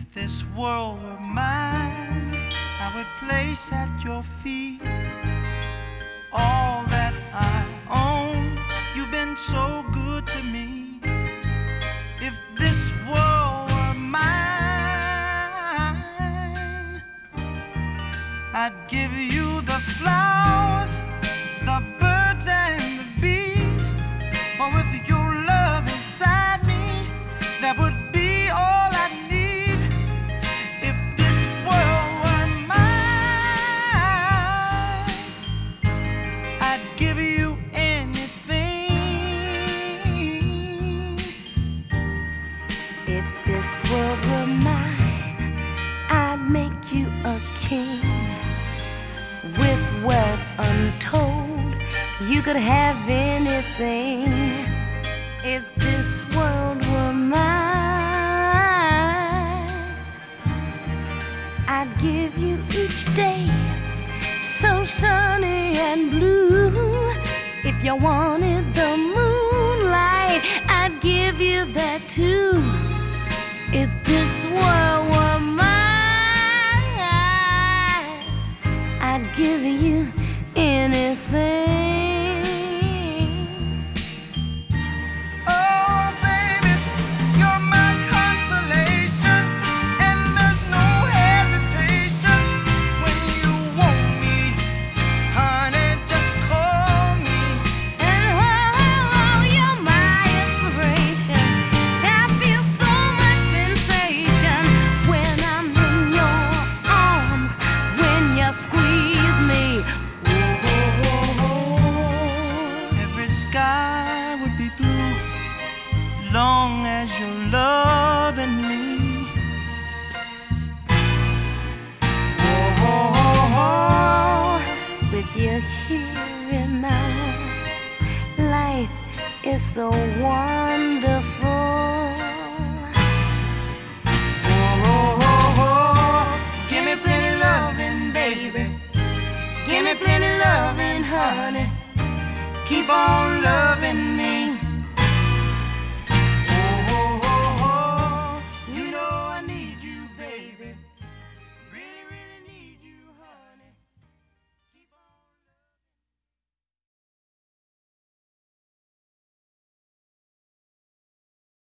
this world were mine, I would place at your feet all that I own. You've been so good to me. If this world were mine, I'd give you the flowers, the birds and the bees. For with your love inside me, that would be all I need. If this world were mine, I'd give you anything. If this world were mine, I'd make you a king. With wealth untold, you could have anything. If this world were mine, I'd give you each day so sunny and blue. If you wanted the moonlight, I'd give you that too. If this world were mine, I'd give you anything. Oh, baby, you're my consolation, and there's no hesitation. When you want me, honey, just call me. And oh, you're my inspiration. I feel so much sensation when I'm in your arms, when you squeeze me. Every sky would be blue, long as you're loving me. With you here in my arms, life is so wonderful. Give me plenty loving, baby. Give me plenty loving, honey. Keep on loving me.